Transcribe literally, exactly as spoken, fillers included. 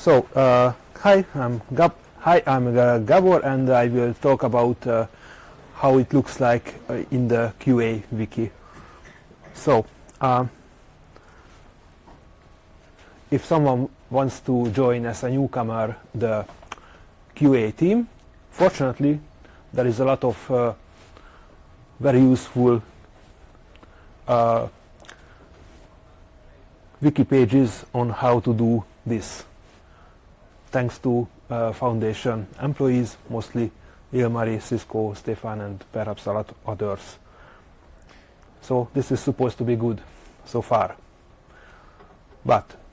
So, uh, hi, I'm Gab. Hi, I'm uh, Gabor, and I will talk about uh, how it looks like uh, in the Q A wiki. So, um, if someone wants to join as a newcomer the Q A team, fortunately, there is a lot of uh, very useful uh, wiki pages on how to do this, thanks to uh, Foundation employees, mostly Ilmari, Cisco, Stefan, and perhaps a lot others. So this is supposed to be good so far. But